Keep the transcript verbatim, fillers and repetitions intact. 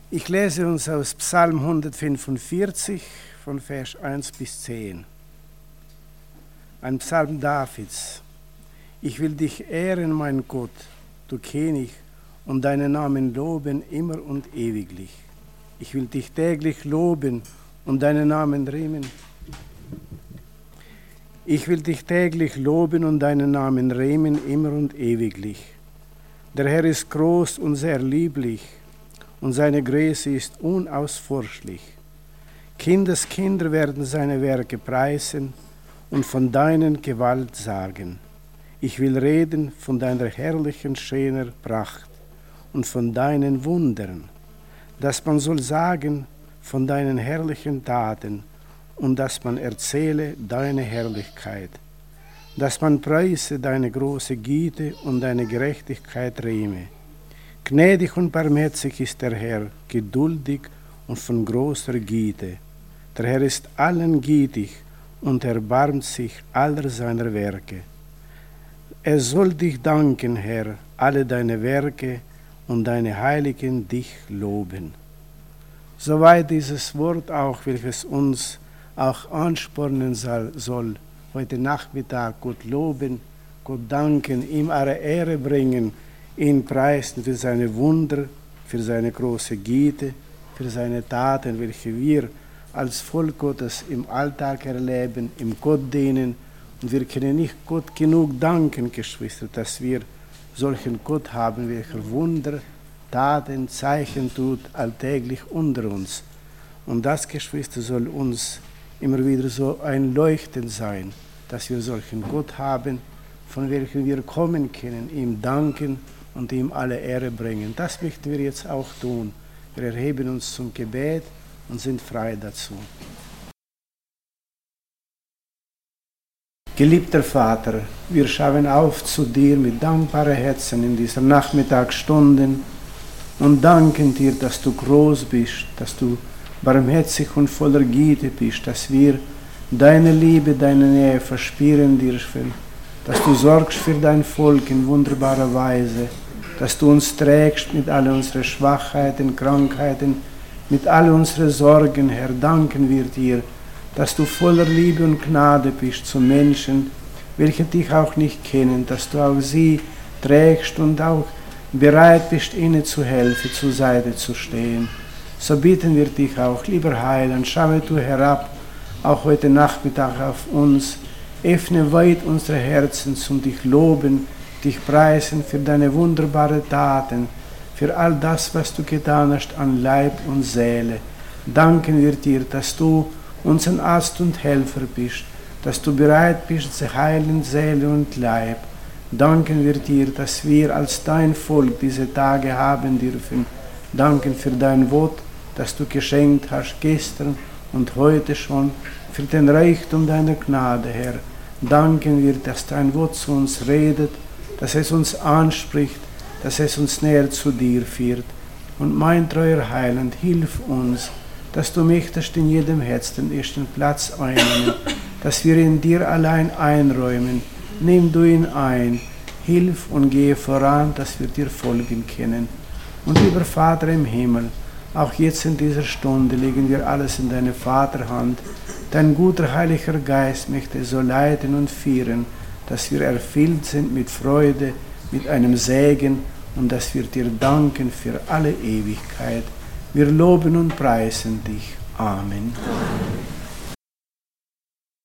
Ich lese uns aus Psalm hundertfünfundvierzig von Vers eins bis zehn. Ein Psalm Davids. Ich will dich ehren, mein Gott, du König, und deinen Namen loben immer und ewiglich. Ich will dich täglich loben und deinen Namen rühmen. Ich will dich täglich loben und deinen Namen rühmen immer und ewiglich. Der Herr ist groß und sehr lieblich, und seine Größe ist unausforschlich. Kindeskinder werden seine Werke preisen und von deinen Gewalt sagen. Ich will reden von deiner herrlichen, schöner Pracht und von deinen Wundern, dass man soll sagen von deinen herrlichen Taten und dass man erzähle deine Herrlichkeit, dass man preise deine große Güte und deine Gerechtigkeit rühme. Gnädig und barmherzig ist der Herr, geduldig und von großer Güte. Der Herr ist allen gütig und erbarmt sich aller seiner Werke. Er soll dich danken, Herr, alle deine Werke und deine Heiligen dich loben. Soweit dieses Wort auch, welches uns auch anspornen soll, heute Nachmittag Gott loben, Gott danken, ihm alle Ehre bringen, ihn preisen für seine Wunder, für seine große Güte, für seine Taten, welche wir als Volk Gottes im Alltag erleben, im Gott dienen. Und wir können nicht Gott genug danken, Geschwister, dass wir solchen Gott haben, welcher Wunder, Taten, Zeichen tut, alltäglich unter uns. Und das, Geschwister, soll uns immer wieder so ein Leuchten sein, dass wir solchen Gott haben, von welchem wir kommen können, ihm danken und ihm alle Ehre bringen. Das möchten wir jetzt auch tun. Wir erheben uns zum Gebet und sind frei dazu. Geliebter Vater, wir schauen auf zu dir mit dankbaren Herzen in dieser Nachmittagsstunden und danken dir, dass du groß bist, dass du barmherzig und voller Güte bist, dass wir deine Liebe, deine Nähe verspüren dürfen, dass du sorgst für dein Volk in wunderbarer Weise, dass du uns trägst mit all unseren Schwachheiten, Krankheiten, mit all unseren Sorgen, Herr, danken wir dir, dass du voller Liebe und Gnade bist zu Menschen, welche dich auch nicht kennen, dass du auch sie trägst und auch bereit bist, ihnen zu helfen, zur Seite zu stehen. So bitten wir dich auch, lieber Heiland, schaue du herab, auch heute Nachmittag auf uns, öffne weit unsere Herzen zum dich loben, dich preisen für deine wunderbaren Taten, für all das, was du getan hast an Leib und Seele. Danken wir dir, dass du unser Arzt und Helfer bist, dass du bereit bist zu heilen Seele und Leib. Danken wir dir, dass wir als dein Volk diese Tage haben dürfen. Danken für dein Wort, das du geschenkt hast gestern und heute schon, für den Reichtum deiner Gnade, Herr. Danken wir, dass dein Wort zu uns redet, dass es uns anspricht, dass es uns näher zu dir führt. Und mein treuer Heiland, hilf uns, dass du möchtest in jedem Herz den ersten Platz einnehmen, dass wir in dir allein einräumen. Nimm du ihn ein, hilf und gehe voran, dass wir dir folgen können. Und lieber Vater im Himmel, auch jetzt in dieser Stunde legen wir alles in deine Vaterhand. Dein guter Heiliger Geist möchte so leiten und führen, dass wir erfüllt sind mit Freude, mit einem Segen und dass wir dir danken für alle Ewigkeit. Wir loben und preisen dich. Amen.